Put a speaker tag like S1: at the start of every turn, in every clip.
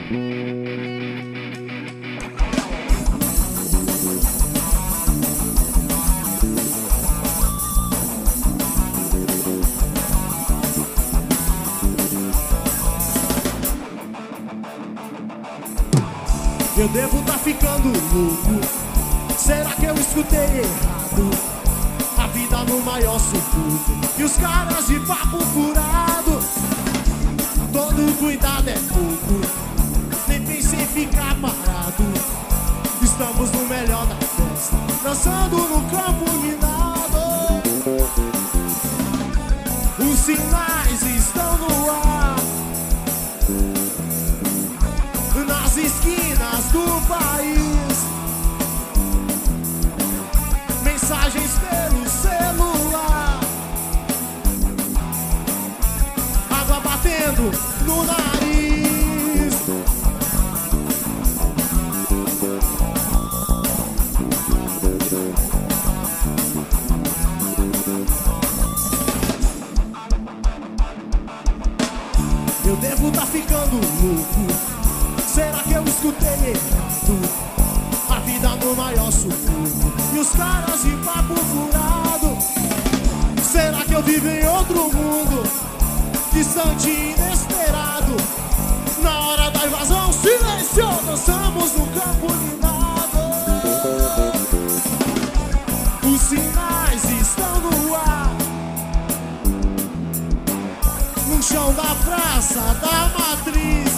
S1: Eu devo tá ficando louco. Será que eu escutei errado? A vida no maior sufoco e os caras de papo furado. Todo cuidado é pouco, nem pense em ficar parado. Estamos no melhor da festa, dançando no campo minado. Os sinais estão no ar, nas esquinas do país. Mensagens pelo celular, água batendo no nariz. Eu devo tá ficando louco. Será que eu escutei errado? A vida no maior sufoco e os caras de papo furado. Será que eu vivo em outro mundo, distante e inesperado? Na hora da invasão, silêncio, dançamos no campo minado. Os sinais estão no ar, no chão da praça da matriz.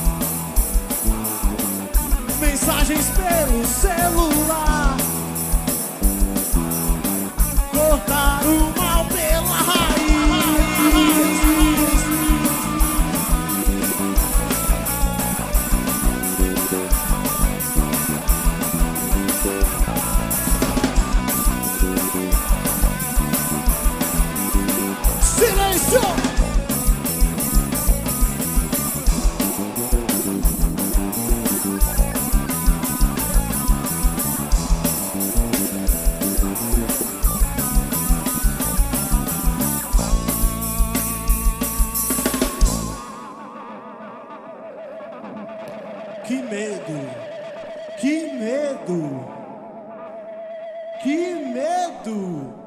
S1: Mensagens pelo celular, cortar o mal pela raiz. Silêncio! Que medo, que medo, que medo.